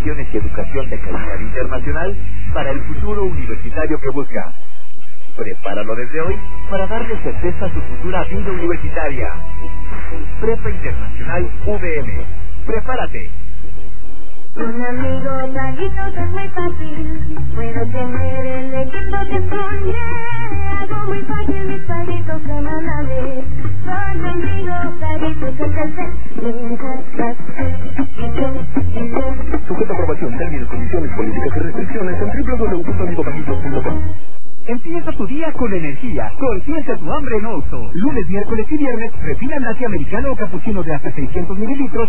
instalaciones y educación de calidad internacional para el futuro universitario que busca. Prepáralo desde hoy para darle certeza a su futura vida universitaria. Prepa Internacional VM. ¡Prepárate! Un amigo Paguitos es muy fácil. Puedo tener el equipo que soñé. Hago muy fácil mis paguitos semanales. Con amigos Paguitos es Sujeta a aprobación, términos, condiciones, políticas y restricciones en www.amigopaguitos.com. Empieza tu día con energía. Consiente tu hambre en Oxxo. Lunes, miércoles y viernes, refina latte americano o capuchino de hasta 600 mililitros